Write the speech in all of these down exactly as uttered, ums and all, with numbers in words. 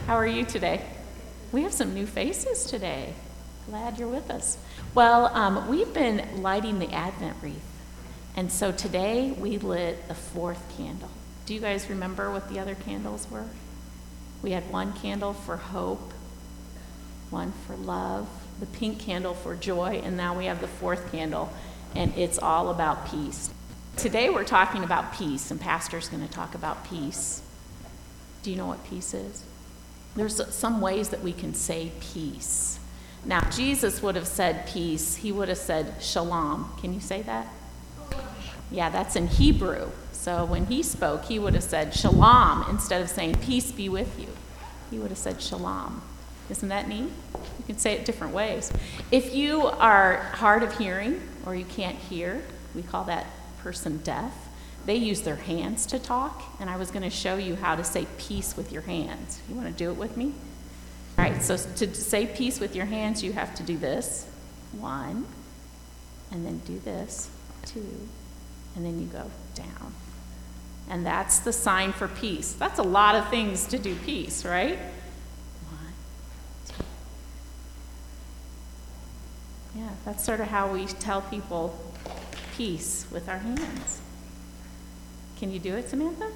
How are you today? We have some new faces today. Glad you're with us. Well, um, we've been lighting the Advent wreath. And so today we lit the fourth candle. Do you guys remember what the other candles were? We had one candle for hope, one for love, the pink candle for joy, and now we have the fourth candle, and it's all about peace. Today we're talking about peace, and Pastor's going to talk about peace. Do you know what peace is? There's some ways that we can say peace. Now, Jesus would have said peace. He would have said shalom. Can you say that? Yeah, that's in Hebrew. So when he spoke, he would have said shalom instead of saying peace be with you. He would have said shalom. Isn't that neat? You can say it different ways. If you are hard of hearing or you can't hear, we call that person deaf. They use their hands to talk, and I was going to show you how to say peace with your hands. You want to do it with me? All right, so to say peace with your hands, you have to do this, one, and then do this, two, and then you go down. And that's the sign for peace. That's a lot of things to do peace, right? One, two. Yeah, that's sort of how we tell people peace with our hands. Can you do it, Samantha?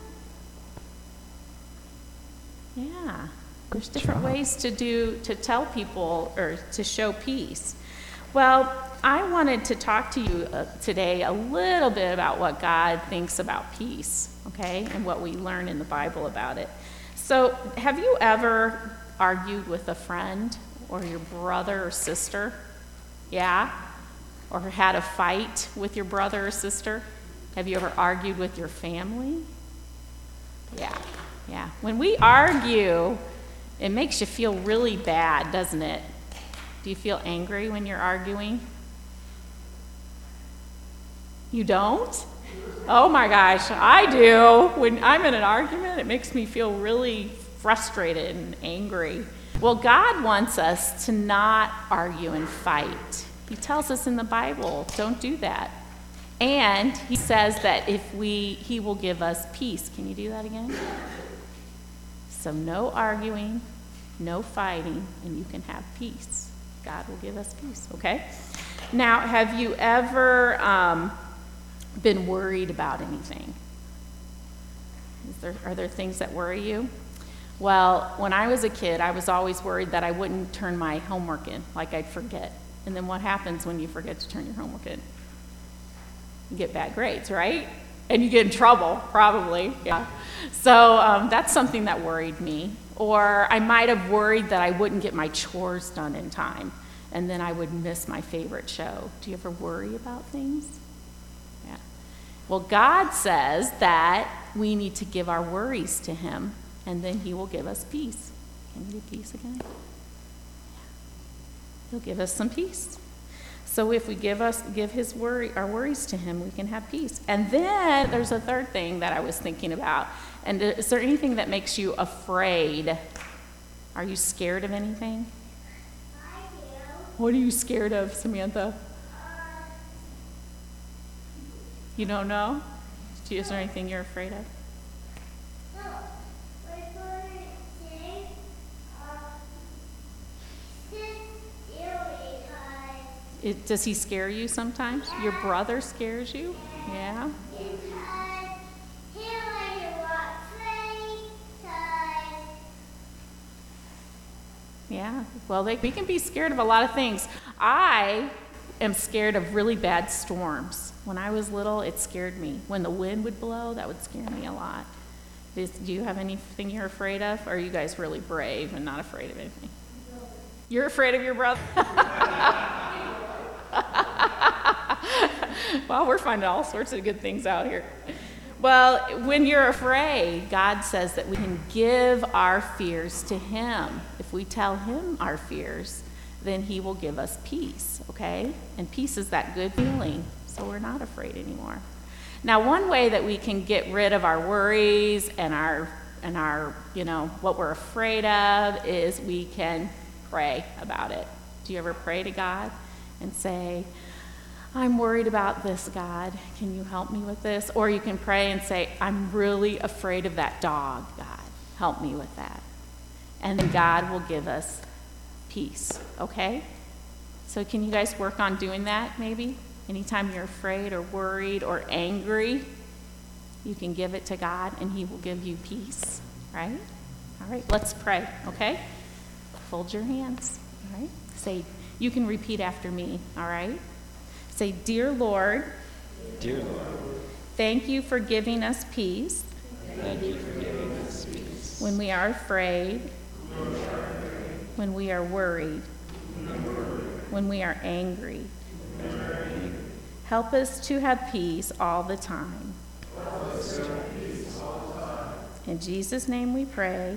Yeah. There's different ways to do, to tell people or to show peace. Well, I wanted to talk to you uh, today a little bit about what God thinks about peace, okay, and what we learn in the Bible about it. So, have you ever argued with a friend or your brother or sister? Yeah? Or had a fight with your brother or sister? Have you ever argued with your family? Yeah, yeah. When we argue, it makes you feel really bad, doesn't it? Do you feel angry when you're arguing? You don't? Oh my gosh, I do. When I'm in an argument, it makes me feel really frustrated and angry. Well, God wants us to not argue and fight. He tells us in the Bible, don't do that. And he says that if we, he will give us peace. Can you do that again? So no arguing, no fighting, and you can have peace. God will give us peace, okay? Now, have you ever um, been worried about anything? Is there, are there things that worry you? Well, when I was a kid, I was always worried that I wouldn't turn my homework in, like I'd forget. And then what happens when you forget to turn your homework in? You get bad grades, right? And you get in trouble, probably. Yeah. So um, that's something that worried me. Or I might have worried that I wouldn't get my chores done in time, and then I would miss my favorite show. Do you ever worry about things? Yeah. Well, God says that we need to give our worries to him, and then he will give us peace. Can you do peace again? Yeah. He'll give us some peace. So if we give us give his worry our worries to him, we can have peace. And then there's a third thing that I was thinking about. And is there anything that makes you afraid? Are you scared of anything? I do. What are you scared of, Samantha? Uh, You don't know? Is there anything you're afraid of? no. We're going to sing, uh, sit still because It, does he scare you sometimes? Your brother scares you? Yeah? because he let you walk free, because Yeah. Well, they, we can be scared of a lot of things. I am scared of really bad storms. When I was little, it scared me. When the wind would blow, that would scare me a lot. Is, do you have anything you're afraid of? Or are you guys really brave and not afraid of anything? You're afraid of your brother? Well, we're finding all sorts of good things out here. Well, when you're afraid, God says that we can give our fears to him. If we tell him our fears, then he will give us peace, okay? And peace is that good feeling, so we're not afraid anymore. Now, one way that we can get rid of our worries and our, and our, you know, what we're afraid of is we can pray about it. Do you ever pray to God and say, I'm worried about this, God. Can you help me with this? Or you can pray and say, I'm really afraid of that dog, God. Help me with that. and then God will give us peace, okay? So can you guys work on doing that maybe? Anytime you're afraid or worried or angry, you can give it to God and he will give you peace, right? All right, let's pray, okay? Fold your hands, all right? Say, you can repeat after me, all right? Say, Dear Lord, Dear Lord, thank you for giving us peace thank you for giving us peace. when we are afraid, when we are worried, when we are angry. Help us to have peace all the time. In Jesus' name we pray.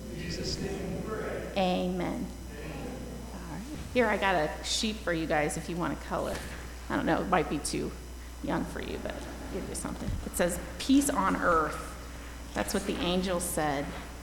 Amen. All right. Here, I got a sheet for you guys if you want to color. I don't know, it might be too young for you, but I'll give you something. It says, peace on earth. That's what the angel said.